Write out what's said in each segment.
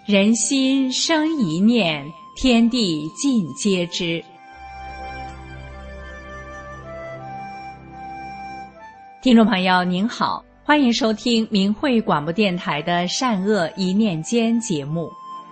人心生一念，天地尽皆知。听众朋友您好，欢迎收听明慧广播电台的善恶一念间节目。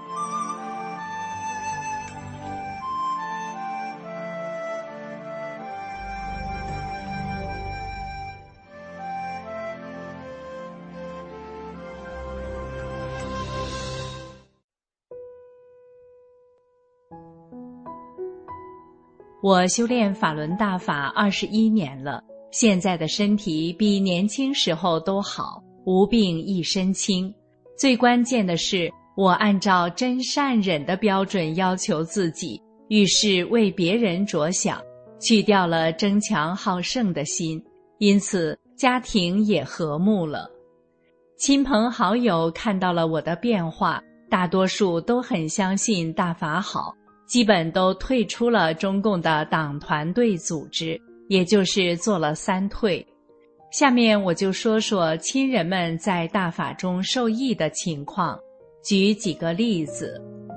我修炼法轮大法21年了，现在的身体比年轻时候都好，无病一身轻。最关键的是，我按照真善忍的标准要求自己，遇事为别人着想，去掉了争强好胜的心，因此家庭也和睦了。亲朋好友看到了我的变化，大多数都很相信大法好，基本都退出了中共的党团队组织，也就是做了3退。下面我就说说亲人们在大法中受益的情况，举几个例子。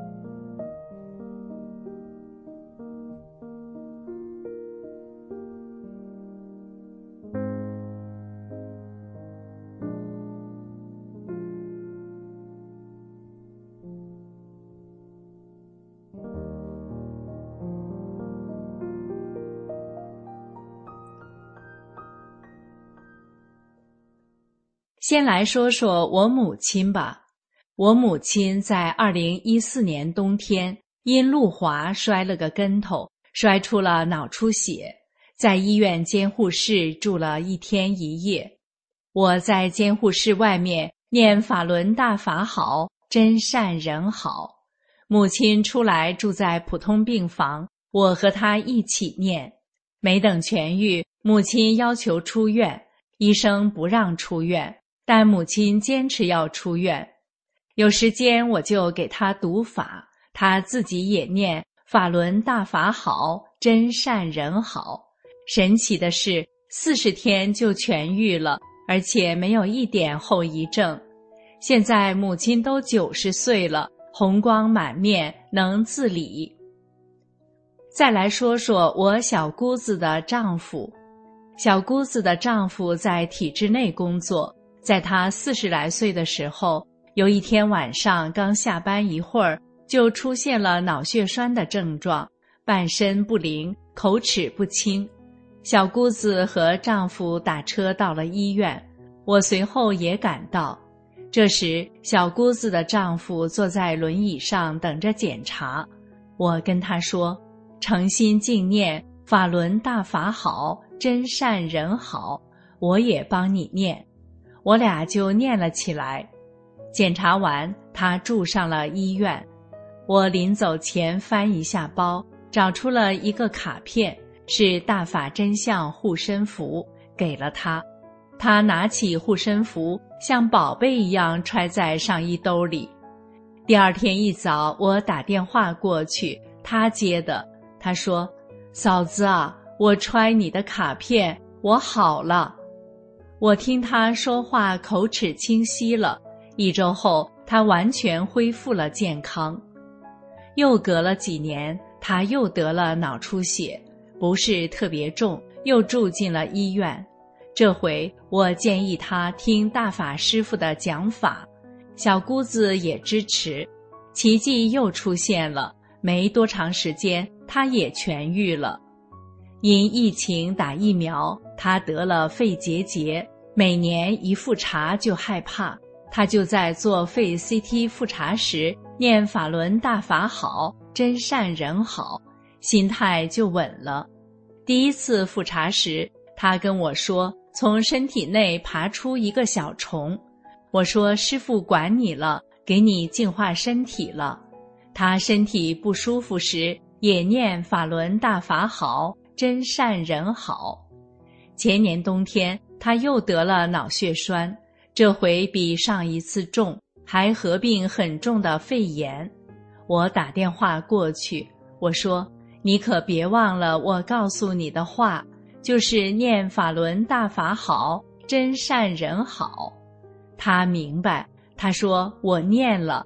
先来说说我母亲吧。我母亲在2014年冬天因路滑摔了个跟头，摔出了脑出血，在医院监护室住了1天1夜。我在监护室外面念法轮大法好，真善人好。母亲出来住在普通病房，我和她一起念。没等痊愈，母亲要求出院，医生不让出院，但母亲坚持要出院。有时间我就给她读法，她自己也念法轮大法好，真善人好。神奇的是40天就痊愈了，而且没有一点后遗症。现在母亲都90岁了，红光满面，能自理。再来说说我小姑子的丈夫。小姑子的丈夫在体制内工作，在他40来岁的时候，有一天晚上刚下班一会儿，就出现了脑血栓的症状，半身不灵，口齿不清。小姑子和丈夫打车到了医院，我随后也赶到。这时小姑子的丈夫坐在轮椅上等着检查。我跟他说，诚心敬念法轮大法好，真善人好，我也帮你念。我俩就念了起来。检查完，他住上了医院。我临走前翻一下包，找出了一个卡片，是大法真相护身符，给了他。他拿起护身符，像宝贝一样揣在上衣兜里。第2天一早，我打电话过去，他接的。他说，嫂子啊，我揣你的卡片，我好了。我听他说话口齿清晰了，1周后他完全恢复了健康。又隔了几年，他又得了脑出血，不是特别重，又住进了医院。这回我建议他听大法师父的讲法，小姑子也支持。奇迹又出现了，没多长时间他也痊愈了。因疫情打疫苗，他得了肺结节，每年一复查就害怕，他就在做肺 CT 复查时念法轮大法好，真善人好，心态就稳了。第1次复查时，他跟我说从身体内爬出一个小虫。我说师父管你了，给你净化身体了。他身体不舒服时也念法轮大法好，真善人好。前年冬天他又得了脑血栓，这回比上一次重，还合并很重的肺炎。我打电话过去，我说你可别忘了我告诉你的话，就是念法轮大法好，真善人好。他明白，他说我念了。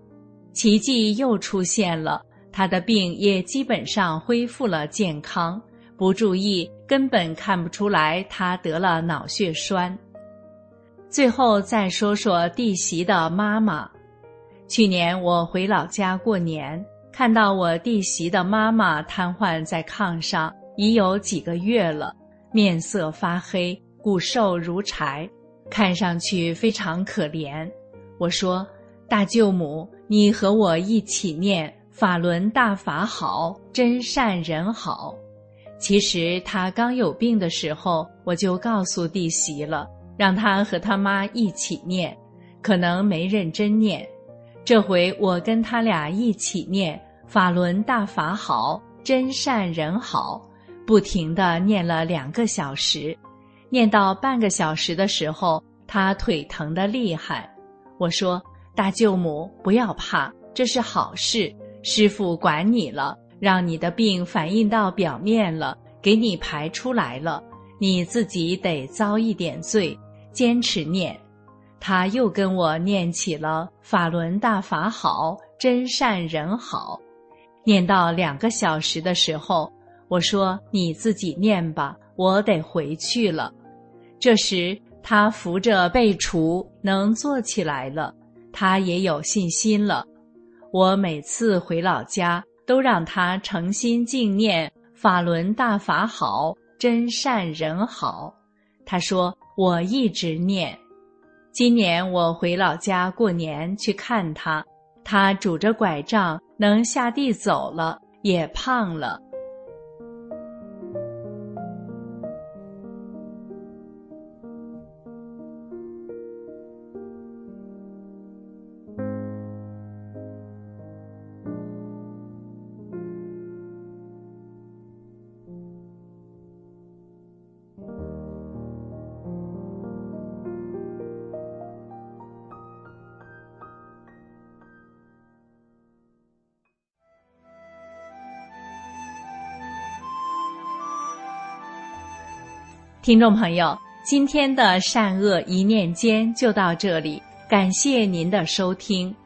奇迹又出现了，他的病也基本上恢复了健康，不注意根本看不出来他得了脑血栓。最后再说说弟媳的妈妈。去年我回老家过年，看到我弟媳的妈妈瘫痪在炕上，已有几个月了，面色发黑，骨瘦如柴，看上去非常可怜。我说，大舅母，你和我一起念法轮大法好，真善人好。其实他刚有病的时候，我就告诉弟媳了，让他和他妈一起念，可能没认真念。这回我跟他俩一起念法轮大法好，真善人好，不停地念了2个小时。念到半个小时的时候，他腿疼得厉害。我说，大舅母，不要怕，这是好事，师父管你了，让你的病反映到表面了，给你排出来了，你自己得遭一点罪，坚持念。他又跟我念起了法轮大法好，真善人好。念到2个小时的时候，我说，你自己念吧，我得回去了。这时他扶着背橱能坐起来了，他也有信心了。我每次回老家都让他诚心敬念法轮大法好，真善人好。他说，我一直念。今年我回老家过年去看他，他拄着拐杖能下地走了，也胖了。听众朋友，今天的善恶一念间就到这里，感谢您的收听，